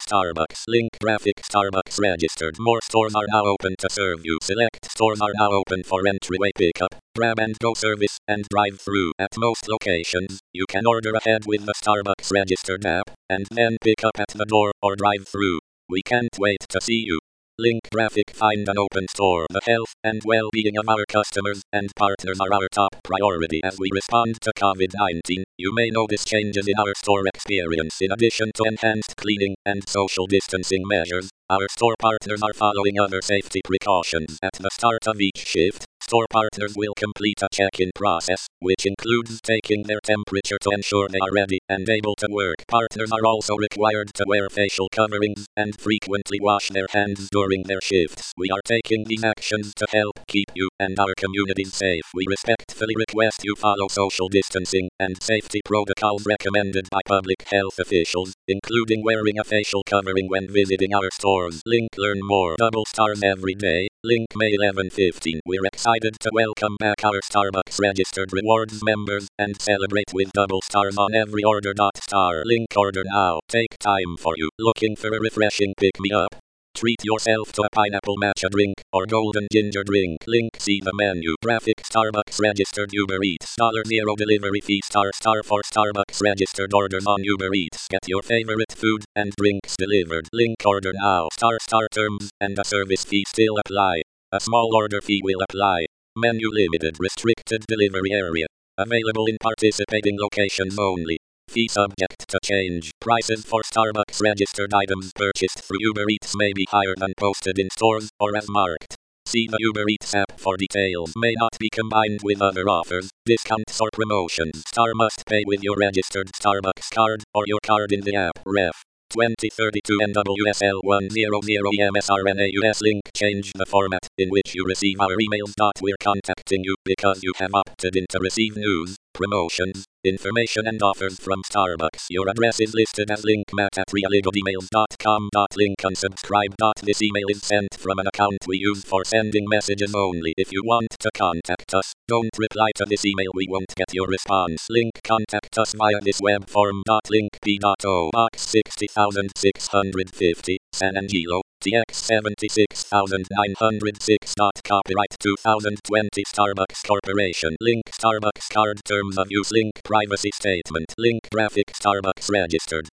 Starbucks. Link graphic Starbucks registered. More stores are now open to serve you. Select stores are now open for entryway pickup, grab and go service, and drive-through. At most locations, you can order ahead with the Starbucks registered app, and then pick up at the door or drive-through. We can't wait to see you. Link graphic find an open store. The health and well-being of our customers and partners are our top priority as we respond to COVID-19. You may notice changes in our store experience. In addition to enhanced cleaning and social distancing measures, our store partners are following other safety precautions. At the start of each shift, store partners will complete a check-in process, which includes taking their temperature to ensure they are ready and able to work. Partners are also required to wear facial coverings and frequently wash their hands during their shifts. We are taking these actions to help keep you and our communities safe. We respectfully request you follow social distancing and safety protocols recommended by public health officials, including wearing a facial covering when visiting our stores. Link learn more. Double stars every day. Link May 11-15. We're excited to welcome back our Starbucks registered rewards members and celebrate with double stars on every order. Star. Link order now. Take time for you. Looking for a refreshing pick-me-up? Treat yourself to a pineapple matcha drink or golden ginger drink. Link see the menu. Graphic Starbucks registered Uber Eats. $0 delivery fee star for Starbucks registered orders on Uber Eats. Get your favorite food and drinks delivered. Link order now. Star terms and a service fee still apply. A small order fee will apply. Menu limited. Restricted delivery area. Available in participating locations only. Fee subject to change. Prices for Starbucks registered items purchased through Uber Eats may be higher than posted in stores or as marked. See the Uber Eats app for details. May not be combined with other offers, discounts or promotions. Star must pay with your registered Starbucks card or your card in the app. Ref 2032 NWSL 100EMSRNAUS link. Change the format in which you receive our emails. We're contacting you because you have opted in to receive news, promotions, information and offers from Starbucks. Your address is listed as linkmatt@reallygoodemails.com. Link unsubscribe. This email is sent from an account we use for sending messages only. If you want to contact us, don't reply to this email. We won't get your response. Link contact us via this web form. Link p.o box 60650 San Angelo TX 76906. Copyright 2020 Starbucks Corporation. Link Starbucks card terms of use. Link privacy statement. Link graphic Starbucks registered.